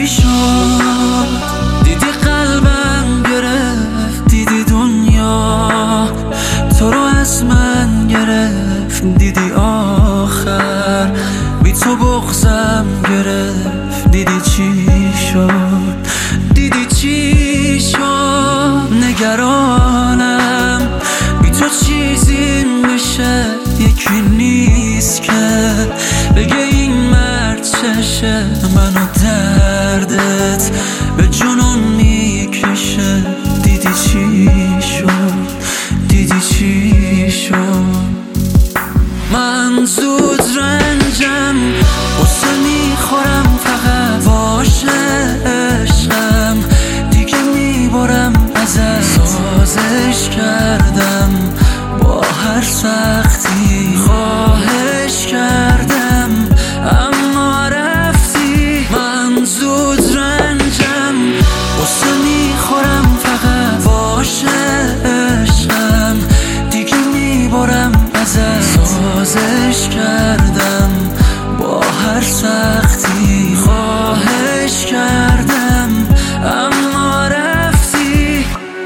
شد؟ دیدی قلبم گرفت، دیدی دنیا تو رو از من گرفت، دیدی آخر بی تو بغضم گرفت. دیدی چی شد؟ دیدی چی شد؟ نگرانم بی تو چیزی میشه، یکی نیست که بگه این مرد چشه. منو دردت به جنون میکشه. دیدی چی شد؟ دیدی چی شد؟ من زود رنجم قصه میخورم، فقط باشه عشقم دیگه میبرم ازت. سازش کردم با هر سختی، خواهش کردم اما رفتی. من زود رنجم قصه میخورم، فقط باشه عشقم دیگه میبرم ازت. سازش کردم با هر سختی، خواهش کردم اما رفتی.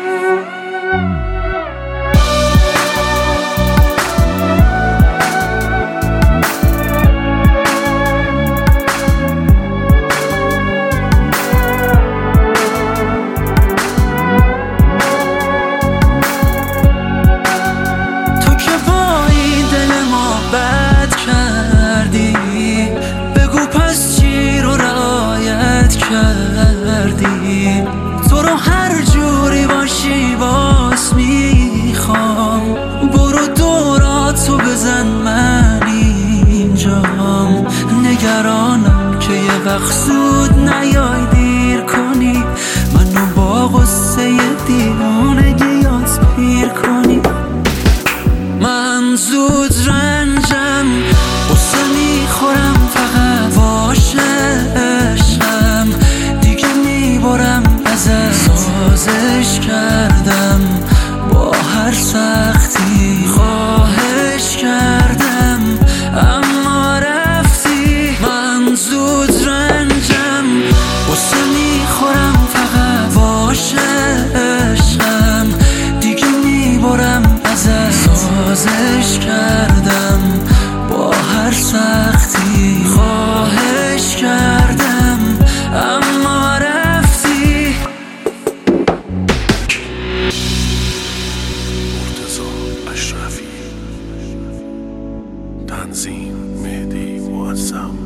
تو که با این دل ما بد کردی، بگو پس چی رو رعایت کردی؟ تو رو هر جوری باشی باز میخوام، برو دوراتو بزن من اینجام. نگرانم که یه وقت زود نیای دیر کنی، منو با غصه دیوانگی یاد پیر کنی. من زود رنجم قصه میخورم، فقط باشه عشقم دیگه میبرم ازت. سازش کردم با هر سختی، خواهش کردم اما رفتی. من زود رنجم قصه میخورم، فقط باشه عشقم دیگه میبرم ازت. سازش کردم با هر سختی، خواهش کردم اما رفتی. مرتضی اشرفی، تنظیم مهدی معظم.